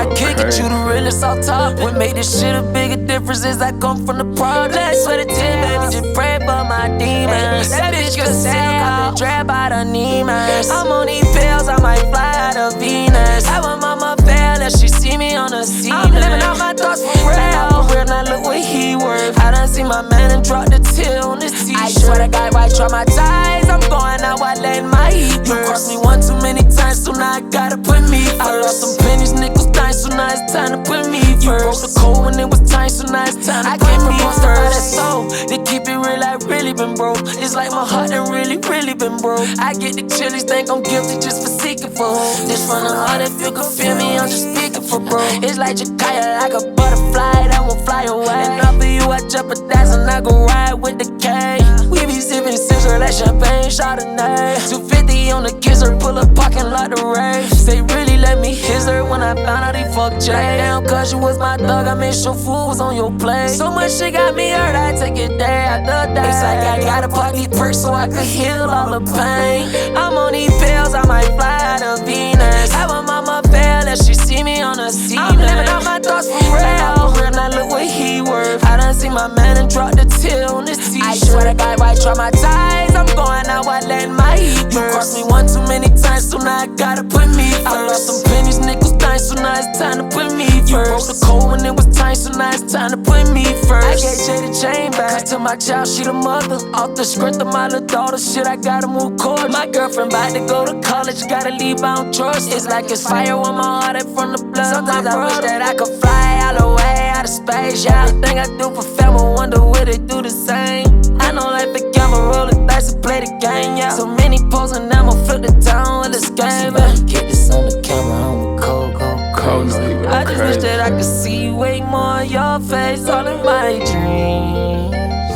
kick it, you the realest off top. What made this shit a bigger difference is I come from the projects. Swear to tear, baby, just pray for my demons. That bitch could sell, got the drab out of Nemus. I'm on these pills, I might fly out of Venus. I want mama fail if she see me on the scene. I'm living out my thoughts for real. Now look what he worth. I done see my man and drop the till on this t-shirt. I swear to God, I traumatize. I'm going out while letting my heat burst. You crossed me one too many times, so now I gotta put me first. I lost some pennies, nickels, dimes, so now it's time to put me first. You broke the code when it was time, so now it's time to put me first. I that soul, to keep it real, I really been broke. It's like my heart done really been broke. I get the chillies, think I'm guilty just for seeking for hope. This from the heart, if you can feel me, I'm just speaking for bro. It's like Jakaya, like a butterfly that won't fly away. And off of you, I jeopardize and I go ride with the K. We be sipping scissor like champagne, Chardonnay. 250 on the kisser, pull up parking lot to rave. They really let me hit her when I found out he fucked Jay. Damn, cause you was my thug, I made sure food was on your plate. So much shit got me hurt, I take it day after day. It's like I gotta pop these perks so I can heal all the pain. I'm on these pills, I might fly out of Venus. Have a mama fail if she see me on the scene. I'm living out my thoughts for real. Now look what he worth. I done see my man and drop the till on this t-shirt. I swear to God, I traumatize. I'm going out while letting my heat burst. You crossed me one too many times, so now I gotta put me first. I lost some pennies, nickels, dimes, so now it's time to put me first. You broke the code when it was time, so now it's time to put me first. I gave Jay the chain back, to my child, she the mother. Off the script of my little daughter, shit, I gotta move court. My girlfriend about to go to college, gotta leave, I don't trust. It's like it's fire on my heart and from the blood. Sometimes I wish that I could fly all the way out of space. Yeah, everything I do for fam, I wonder will they do the same. I know life a gamble, roll the dice and play the game, yeah. So many poses and I'ma flip the town with this game, yeah. Get this on the camera, I'm a cold, crazy. I just wish that I could see way more of your face all in my dreams.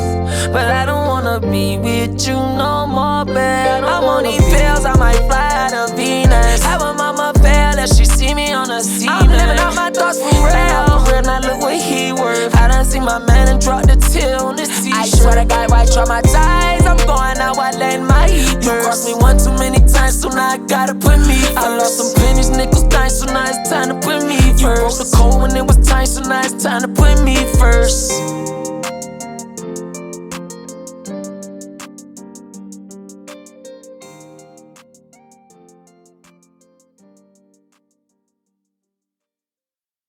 But I don't wanna be with you no more, babe. I'm on these pills, I might fly out of Venus. Have a mama fail if she see me on the scene. I'm living out my thoughts for real. Now look what he worth. I done see my man and drop the till on this t-shirt. I swear to God, I traumatize. I'm going out while letting my heat burst. You crossed me one too many times, so now I gotta put me first. I lost some pennies, nickels, dimes, so now it's time to put me first. You broke the code when it was time, so now it's time to put me first.